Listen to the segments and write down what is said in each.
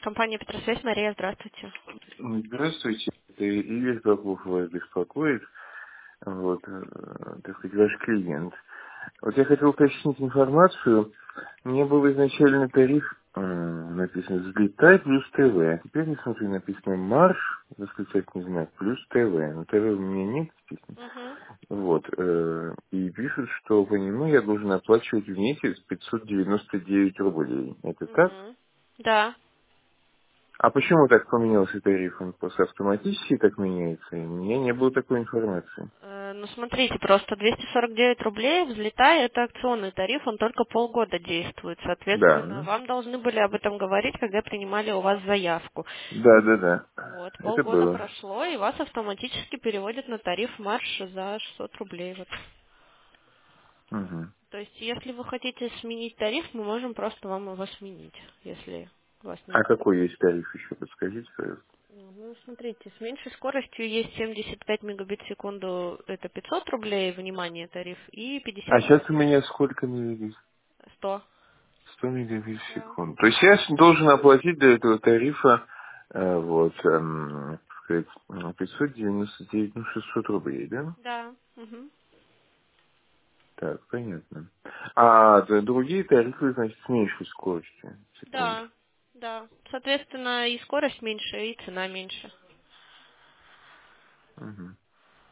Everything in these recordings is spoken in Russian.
Компания «Петросвязь», Мария, здравствуйте. Здравствуйте, это Игорь Попов вас беспокоит, вот, так сказать, ваш клиент. Вот я хотел уточнить информацию. Мне был изначально тариф, написано «Взлетай плюс ТВ». Теперь я смотрю, написано «Марш», восклицательный знак, плюс ТВ. Но ТВ у меня нет, естественно. Угу. Вот, и пишут, что по нему я должен оплачивать в месяц 599 рублей. Это так? Угу. Да. А почему так поменялся тариф? Он просто автоматически так меняется? У меня не было такой информации. Ну, смотрите, просто 249 рублей взлетая, это акционный тариф, он только полгода действует. Да, Соответственно, да, вам должны были об этом говорить, когда принимали у вас заявку. да, да, да. Вот, Это полгода было. прошло, и вас автоматически переводят на тариф марш за 600 рублей. Вот. Мгм. То есть, если вы хотите сменить тариф, мы можем просто вам его сменить, если вас не А устраивает. какой есть тариф еще? Подскажите, пожалуйста. Ну, смотрите, с меньшей скоростью есть 75 мегабит в секунду, это 500 рублей, внимание, тариф, и А 50 сейчас у меня сколько мегабит? 100. 100 мегабит в Да. секунду. То есть я должен оплатить для этого тарифа, вот, так сказать, 599, ну, 600 рублей, да? Да. Мгм. Так, понятно. А другие тарифы, значит, с меньшей скоростью. Секунду. Да. Да. Соответственно, и скорость меньше, и цена меньше. Мгм.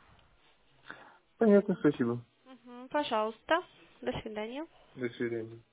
Понятно, спасибо. Мгм. Пожалуйста. До свидания. До свидания.